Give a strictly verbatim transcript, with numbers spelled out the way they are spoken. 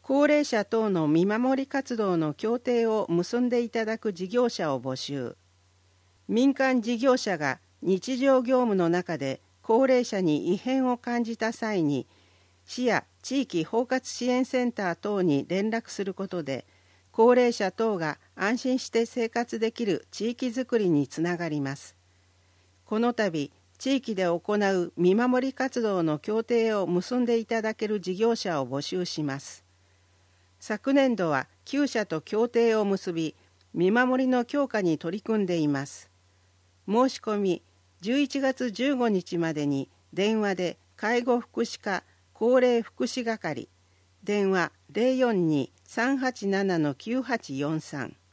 高齢者等の見守り活動の協定を結んでいただく事業者を募集。民間事業者が日常業務の中で高齢者に異変を感じた際に、市や地域包括支援センター等に連絡することで、高齢者等が安心して生活できる地域づくりにつながります。この度、地域で行う見守り活動の協定を結んでいただける事業者を募集します。昨年度はきゅう社と協定を結び、見守りの強化に取り組んでいます。申し込みじゅういちがつじゅうごにちまでに電話で介護福祉課高齢福祉係、電話 ゼロよんに さんはちなな きゅうはちよんさん